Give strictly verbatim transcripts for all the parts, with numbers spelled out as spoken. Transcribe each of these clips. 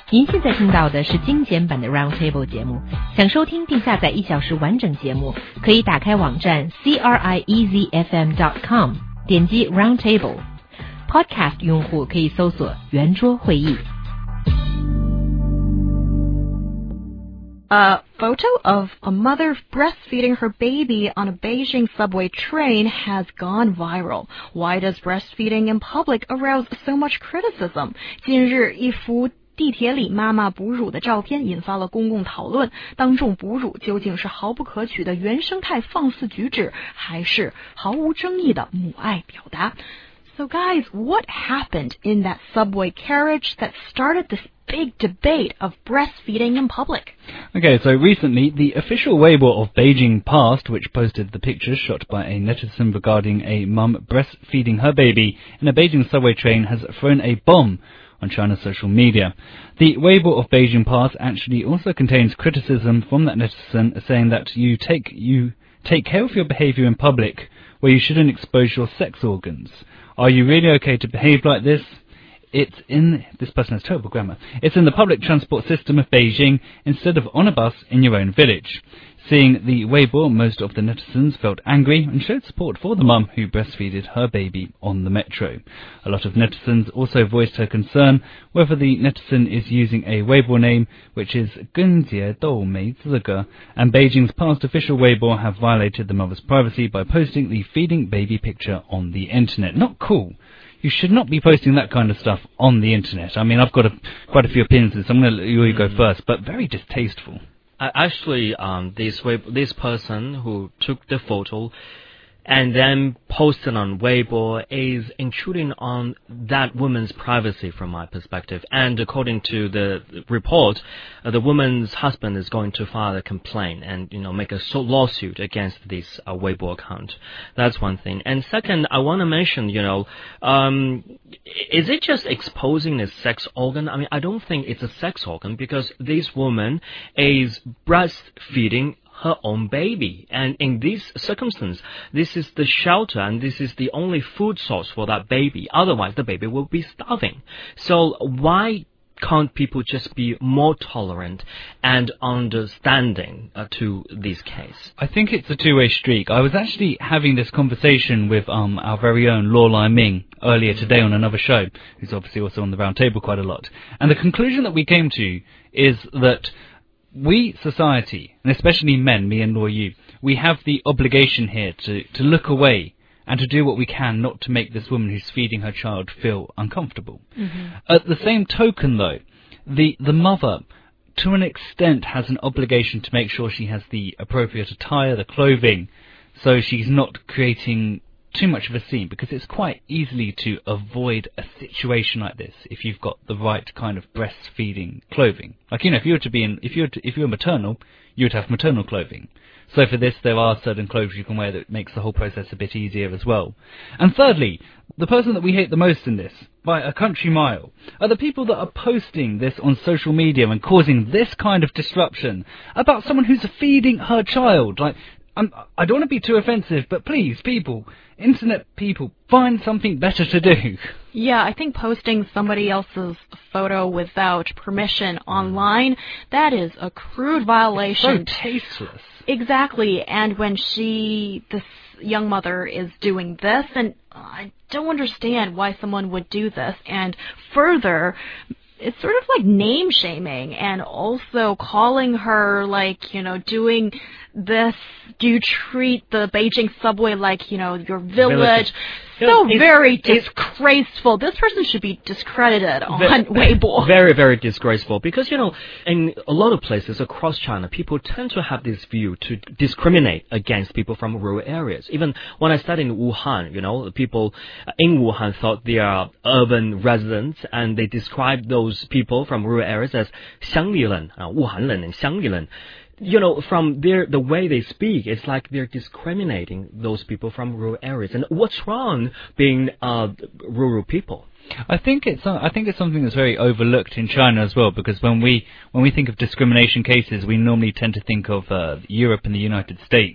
您现在听到的是精简版的 Roundtable 节目。想收听并下载一小时完整节目，可以打开网站 c r i e z f m dot com， 点击 Roundtable。Podcast 用户可以搜索圆桌会议。 A photo of a mother breastfeeding her baby on a Beijing subway train has gone viral. Why does breastfeeding in public arouse so much criticism? 近日，一幅地铁里妈妈哺乳的照片引发了公共讨论，当众哺乳究竟是毫不可取的原生态放肆举止，还是毫无争议的母爱表达？ So guys, what happened in that subway carriage that started this big debate of breastfeeding in public? Okay, so recently, the official Weibo of Beijing Past, which posted the pictures shot by a netizen regarding a mum breastfeeding her baby in a Beijing subway train, has thrown a bomb on China's social media. The Weibo of Beijing Past actually also contains criticism from that netizen, saying that you take you take care of your behaviour in public, where you shouldn't expose your sex organs. Are you really okay to behave like this? It's in, this person has terrible grammar, it's in the public transport system of Beijing instead of on a bus in your own village. Seeing the Weibo, most of the netizens felt angry and showed support for the mum who breastfeeded her baby on the metro. A lot of netizens also voiced her concern whether the netizen is using a Weibo name, which is 跟节斗没资格, and Beijing's past official Weibo have violated the mother's privacy by posting the feeding baby picture on the internet. Not cool. You should not be posting that kind of stuff on the internet. I mean, I've got a, quite a few opinions, so I'm going to let you go first, but very distasteful. Uh, actually, um, this this person who took the photo and then posted on Weibo is intruding on that woman's privacy from my perspective. And according to the report, uh, the woman's husband is going to file a complaint and, you know, make a lawsuit against this uh, Weibo account. That's one thing. And second, I want to mention, you know, um, is it just exposing a sex organ? I mean, I don't think it's a sex organ because this woman is breastfeeding her own baby, and in this circumstance, this is the shelter and this is the only food source for that baby. Otherwise, the baby will be starving. So why can't people just be more tolerant and understanding uh, to this case? I think it's a two-way streak. I was actually having this conversation with um, our very own Luo Lai Ming earlier today on another show, who's obviously also on the round table quite a lot. And the conclusion that we came to is that we, society, and especially men, me and Luo Yu, we have the obligation here to, to look away and to do what we can not to make this woman who's feeding her child feel uncomfortable. Mm-hmm. At the same token, though, the, the mother, to an extent, has an obligation to make sure she has the appropriate attire, the clothing, so she's not creating too much of a scene, because it's quite easily to avoid a situation like this if you've got the right kind of breastfeeding clothing. Like, you know, if you were to be in, if you were to, if you were maternal, you would have maternal clothing. So for this, there are certain clothes you can wear that makes the whole process a bit easier as well. And thirdly, the person that we hate the most in this, by a country mile, are the people that are posting this on social media and causing this kind of disruption about someone who's feeding her child. Like, I'm, I don't want to be too offensive, but please, people, internet people, find something better to do. Yeah, I think posting somebody else's photo without permission online, that is a crude violation. It's so tasteless. Exactly, and when she, this young mother, is doing this, and I don't understand why someone would do this, and further, it's sort of like name shaming and also calling her, like, you know, doing this, do you treat the Beijing subway like, you know, your village? So it's, very it's, disgraceful. This person should be discredited on Weibo. Very, very disgraceful. Because, you know, in a lot of places across China, people tend to have this view to discriminate against people from rural areas. Even when I studied in Wuhan, you know, people in Wuhan thought they are urban residents, and they described those people from rural areas as 乡里人, uh, 武汉人 and 乡里人. You know, from their, the way they speak, it's like they're discriminating those people from rural areas. And what's wrong being uh, rural people? I think it's uh, I think it's something that's very overlooked in China as well, because when we when we think of discrimination cases, we normally tend to think of uh, Europe and the United States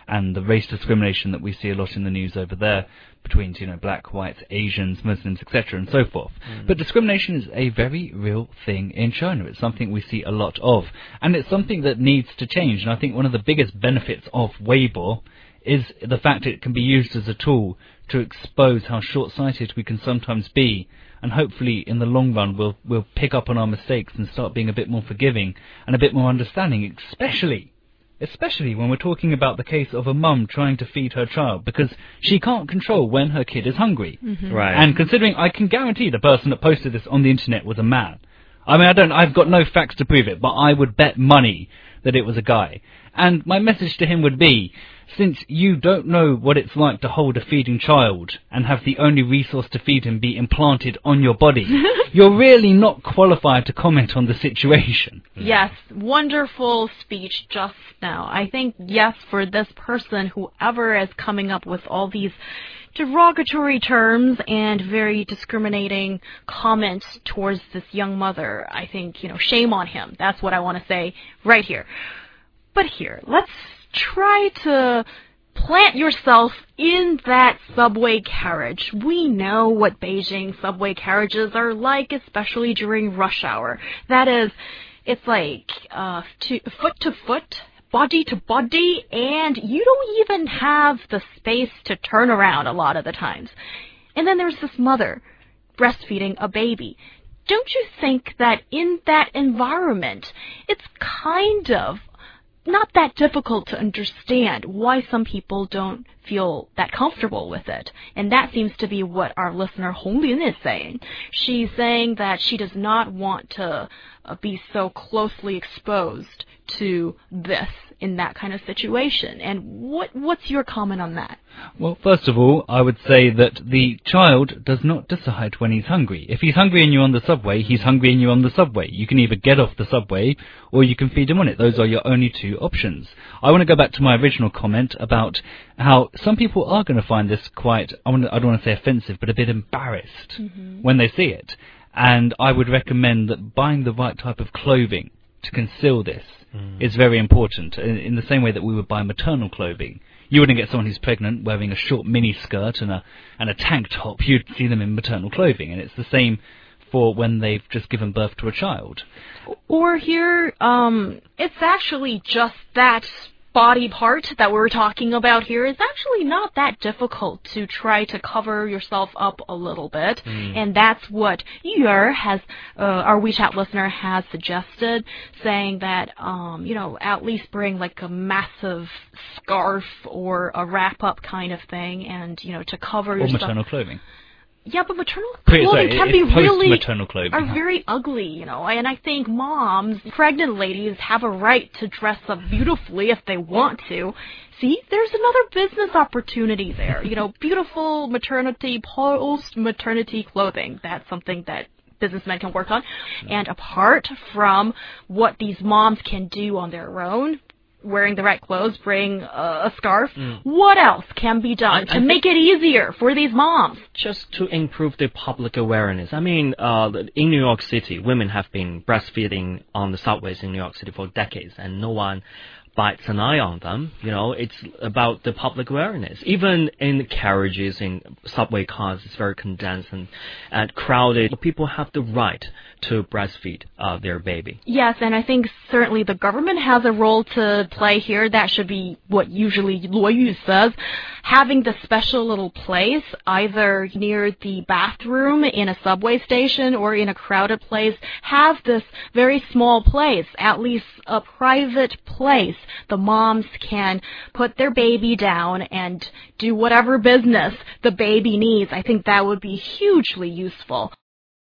and the race discrimination that we see a lot in the news over there between, you know, black, whites, Asians, Muslims, et cetera, and so forth. Mm. But discrimination is a very real thing in China. It's something we see a lot of, and it's something that needs to change. And I think one of the biggest benefits of Weibo is the fact it can be used as a tool to expose how short-sighted we can sometimes be, and hopefully in the long run we'll we'll pick up on our mistakes and start being a bit more forgiving and a bit more understanding, especially especially when we're talking about the case of a mum trying to feed her child because she can't control when her kid is hungry. Mm-hmm. Right. And considering, I can guarantee the person that posted this on the internet was a man. I mean, I don't, I've got no facts to prove it, but I would bet money that it was a guy. And my message to him would be, since you don't know what it's like to hold a feeding child and have the only resource to feed him be implanted on your body, you're really not qualified to comment on the situation. Yes, wonderful speech just now. I think, yes, for this person, whoever is coming up with all these derogatory terms and very discriminating comments towards this young mother, I think, you know, shame on him. That's what I want to say right here. But here, let's try to plant yourself in that subway carriage. We know what Beijing subway carriages are like, especially during rush hour. That is, it's like uh, to, foot to foot, body to body, and you don't even have the space to turn around a lot of the times. And then there's this mother breastfeeding a baby. Don't you think that in that environment, it's kind of not that difficult to understand why some people don't feel that comfortable with it? And that seems to be what our listener Hong Lin is saying. She's saying that she does not want to uh, be so closely exposed to this in that kind of situation. And what what's your comment on that? Well, first of all, I would say that the child does not decide when he's hungry. If he's hungry and you're on the subway, he's hungry and you're on the subway. You can either get off the subway or you can feed him on it. Those are your only two options. I want to go back to my original comment about how some people are going to find this quite, I don't want to say offensive, but a bit embarrassed mm-hmm. when they see it. And I would recommend that buying the right type of clothing to conceal this mm. is very important, in, in the same way that we would buy maternal clothing. You wouldn't get someone who's pregnant wearing a short mini skirt and a and a tank top. You'd see them in maternal clothing, and it's the same for when they've just given birth to a child. Or here, um, it's actually just that body part that we're talking about here is actually not that difficult to try to cover yourself up a little bit. Mm. And that's what Yuer has, uh, our WeChat listener has suggested, saying that, um, you know, at least bring like a massive scarf or a wrap-up kind of thing and, you know, to cover or yourself. Or maternal clothing. Yeah, but maternal clothing Sorry, can be really maternal clothing. are very ugly, you know. And I think moms, pregnant ladies, have a right to dress up beautifully if they want to. See, there's another business opportunity there. You know, beautiful maternity, post-maternity clothing. That's something that businessmen can work on. And apart from what these moms can do on their own, wearing the right clothes, bring uh, a scarf. Mm. What else can be done I, to I make it easier for these moms? Just to improve the public awareness. I mean, uh, in New York City, women have been breastfeeding on the subways in New York City for decades, and no one bites an eye on them. You know, it's about the public awareness. Even in carriages, in subway cars, it's very condensed and, and crowded. People have the right to breastfeed uh, their baby. Yes, and I think certainly the government has a role to play here. That should be what usually Luo Yu says. Having the special little place, either near the bathroom in a subway station or in a crowded place, have this very small place, at least a private place. The moms can put their baby down and do whatever business the baby needs. I think that would be hugely useful.